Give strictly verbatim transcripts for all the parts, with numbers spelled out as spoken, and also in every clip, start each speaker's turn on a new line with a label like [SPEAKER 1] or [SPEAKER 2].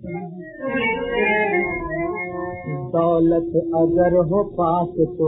[SPEAKER 1] दौलत अगर हो पास तो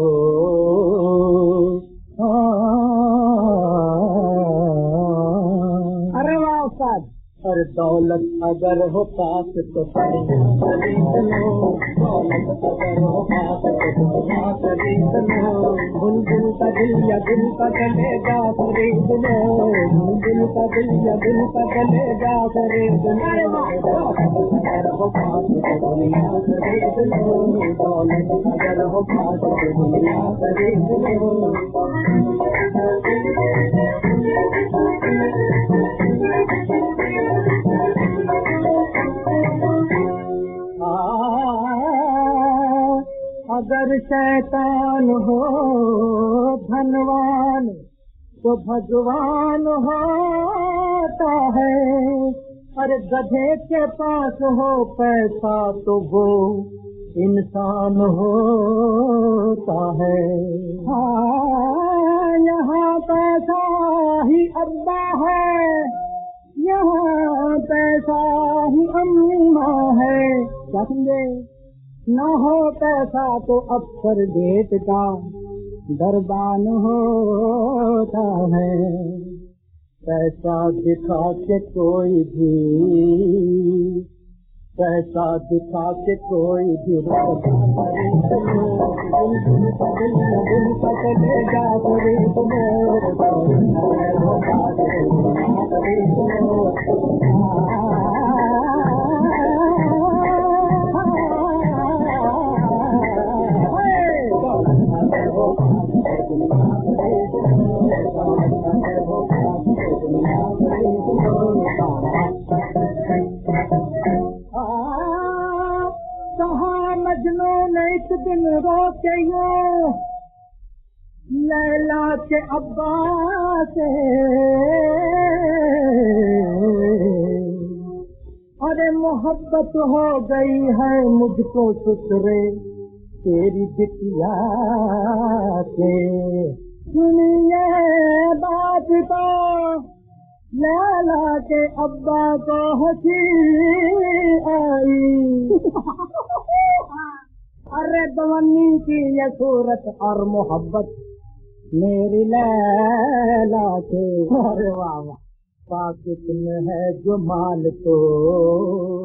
[SPEAKER 1] अरे वाह उस्ताद। और दौलत अगर हो पास तो दुनिया खरीद लो, दौलत अगर हो पास तो दुनिया खरीद लो, बुलबुल का दिल या दिल का चलेगा खरीद लो, बुलबुल का दिल या दिल का चलेगा खरीद लो, अगर हो पास तो दुनिया खरीद लो, दौलत अगर हो पास तो दुनिया खरीद लो। अगर शैतान हो धनवान तो भगवान होता है, अरे गधे के पास हो पैसा तो वो इंसान होता है। हाँ, यहाँ पैसा ही अब्बा है, यहाँ पैसा ही अम्मा है, क्या समझे? न हो पैसा तो अफसर गेट का दरबान होता है। पैसा दिखा के कोई भी, पैसा दिखा के कोई भी मजनू ने एक दिन रोके यूं लैला के अब्बा से, अरे मोहब्बत हो गई है मुझको सुसरे तेरी बिटिया से। सुनिए बात तो लैला के अब्बा को हंसी आई, अरे दवन्नी की ये सूरत और मोहब्बत मेरी लैला से। अरे वाह वाह, पाकिट में है जो माल तो